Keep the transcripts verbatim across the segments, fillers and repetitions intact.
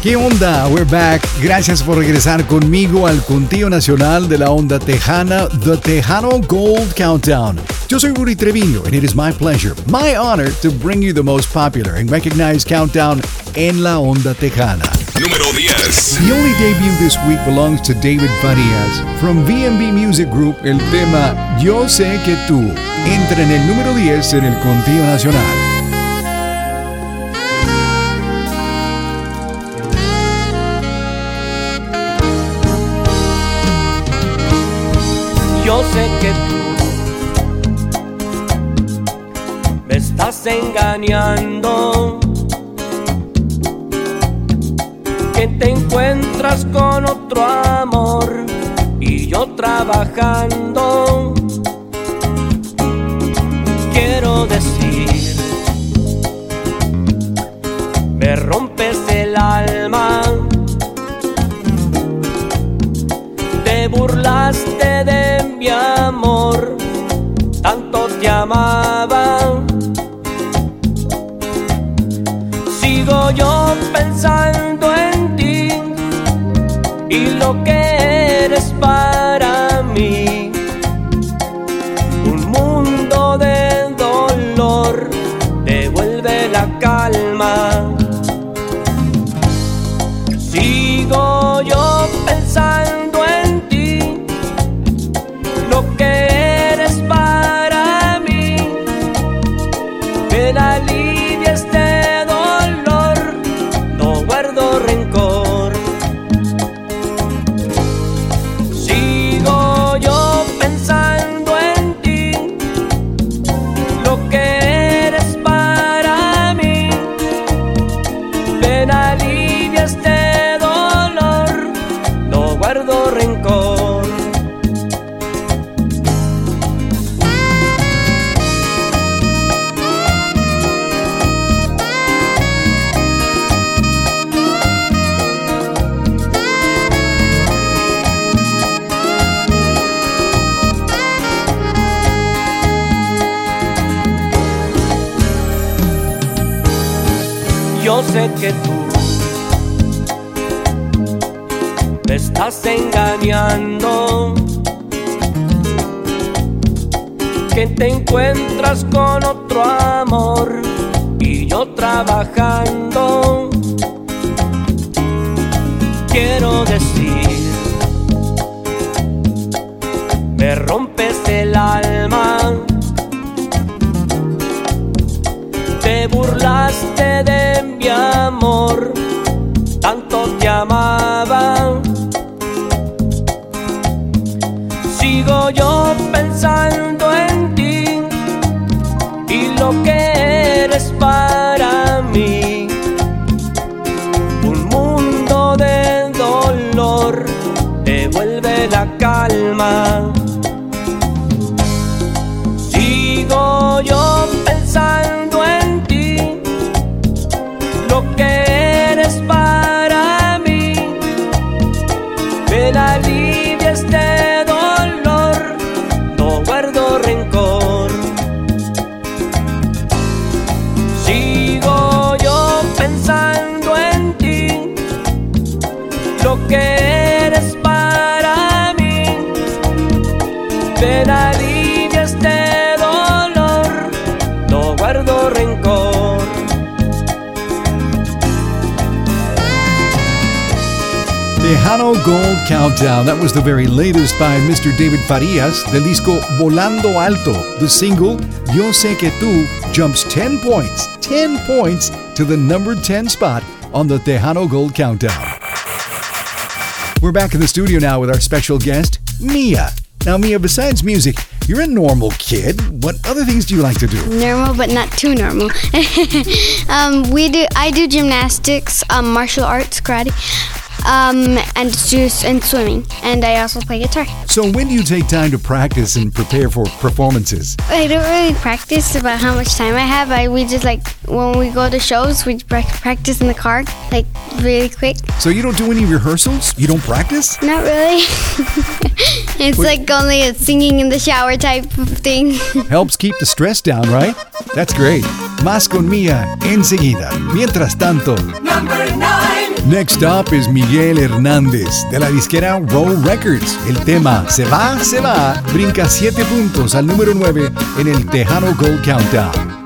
¿Qué onda? We're back. Gracias por regresar conmigo al Contigo Nacional de la Onda Tejana, The Tejano Gold Countdown. Yo soy Rudy Treviño, and it is my pleasure, my honor, to bring you the most popular and recognized countdown en la Onda Tejana. Número diez. The only debut this week belongs to David Farias. From V and B Music Group, el tema Yo Sé Que Tú entra en el número diez en el Contigo Nacional. Yo sé que tú me estás engañando, que te encuentras con otro amor y yo trabajando. Quiero decir, me rompes el alma, te burlaste de mi amor, tanto te amaba. Sigo yo pensando en ti y lo que eres para mí, un mundo de dolor, devuelve la calma. Sigo yo pensando en ti, lo que eres para mí, ven alivia este dolor, no guardo rencor. Sigo yo pensando en ti, lo que eres para mí, ven alivia este dolor, no guardo rencor. Yo sé que tú me estás engañando, que te encuentras con otro amor y yo trabajando. Quiero decir, me rompes el alma, te burlaste de mi amor, tanto te amaba. Sigo yo pensando en ti y lo que eres para mí, un mundo de dolor, devuelve la calma. Sigo yo pensando en ti, lo que eres para mí, ven alivia este dolor, no guardo rencor. Sigo yo pensando en ti, lo que eres para mí, ven alivia este dolor, no guardo rencor. Tejano Gold Countdown. That was the very latest by Mister David Farias, del disco Volando Alto. The single, Yo Sé Que Tú, jumps ten points, ten points to the number ten spot on the Tejano Gold Countdown. We're back in the studio now with our special guest, Mia. Now, Mia, besides music, you're a normal kid. What other things do you like to do? Normal, but not too normal. um, we do. I do gymnastics, um, martial arts, karate. Um, and juice and swimming, and I also play guitar. So when do you take time to practice and prepare for performances? I don't really practice about how much time I have. I we just like when we go to shows, we practice in the car, like really quick. So you don't do any rehearsals? You don't practice? Not really. It's What? like only a singing in the shower type of thing. Helps keep the stress down, right? That's great. Más con Mia enseguida. Mientras tanto, Number nine. Next up es Miguel Hernández de la disquera Row Records. El tema Se va, se va brinca siete puntos al número nueve en el Tejano Gold Countdown.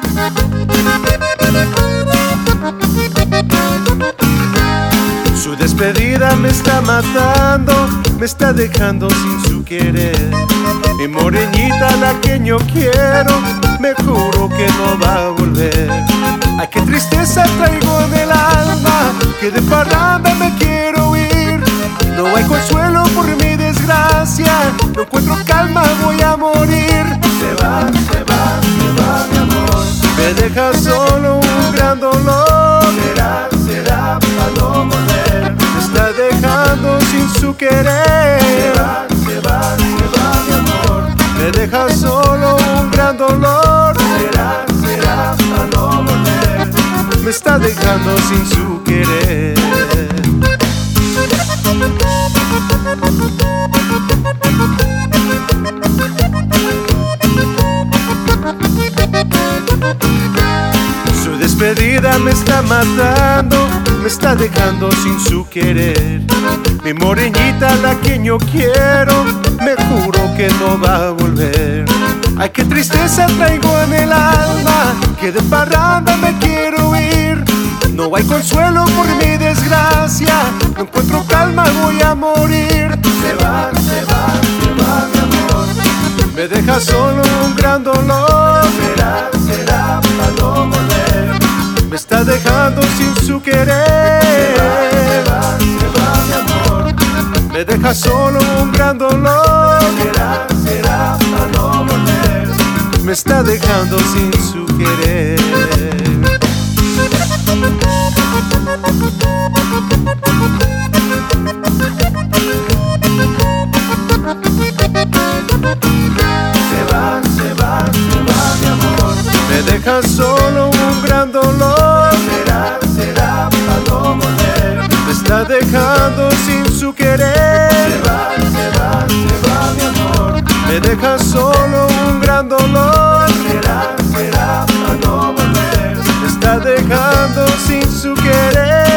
Su despedida me está matando, me está dejando sin su querer. Mi morenita, la que yo quiero, me juro que no va a volver. Ay, qué tristeza traigo en el alma, que de parranda me quiero ir. No hay consuelo por mi desgracia, no encuentro calma, voy a morir. Se va, se va, se va mi amor, me deja solo un gran dolor. Será, será para no volver, me está dejando sin su querer. Se va, se va, se va mi amor, me deja solo un gran dolor. Será, será para no volver, me está dejando sin su querer. Su despedida me está matando, me está dejando sin su querer. Mi morenita, la que yo quiero, me juro que no va a volver. Ay, qué tristeza traigo en el alma, que de parranda me quiero ir. No hay consuelo por mi desgracia, no encuentro calma, voy a morir. Se va, se va, se va mi amor, me deja solo un gran dolor. Será, será para no volver, me está dejando sin su querer. Se va, se va, se va mi amor, me deja solo un gran dolor. Será, será para no volver, me está dejando sin su querer. Se va, se va, se va mi amor, me deja solo un gran dolor. Será, será para no volver, me está dejando sin su querer. Se va, se va, se va mi amor, me deja solo un gran dolor. Será, será para no volver, me está dejando sin su querer.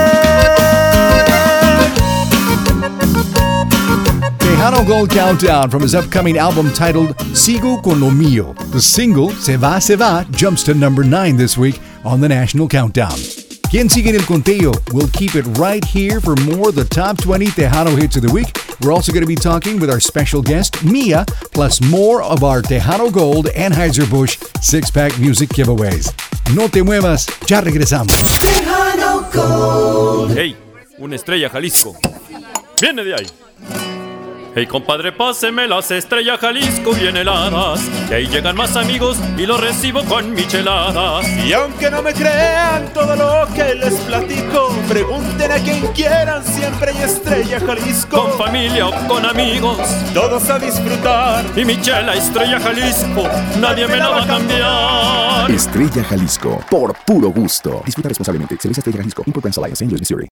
Tejano Gold Countdown from his upcoming album titled Sigo con lo mío. The single, Se va, se va, jumps to number nine this week on the National Countdown. ¿Quién sigue en el conteo? We'll keep it right here for more of the top twenty Tejano hits of the week. We're also going to be talking with our special guest, Mia, plus more of our Tejano Gold Anheuser-Busch six-pack music giveaways. No te muevas, ya regresamos. Tejano Gold. Hey, una estrella Jalisco. Viene de ahí. Hey compadre, páseme las estrellas Jalisco bien heladas, que ahí llegan más amigos y los recibo con micheladas. Y aunque no me crean todo lo que les platico, pregunten a quien quieran, siempre hay estrella Jalisco. Con familia o con amigos, todos a disfrutar. Y michela estrella Jalisco, nadie me la va a cambiar. Estrella Jalisco, por puro gusto. Disfruta responsablemente. Cerveza Estrella Jalisco, Import Brands Alliance, Saint Louis, Missouri.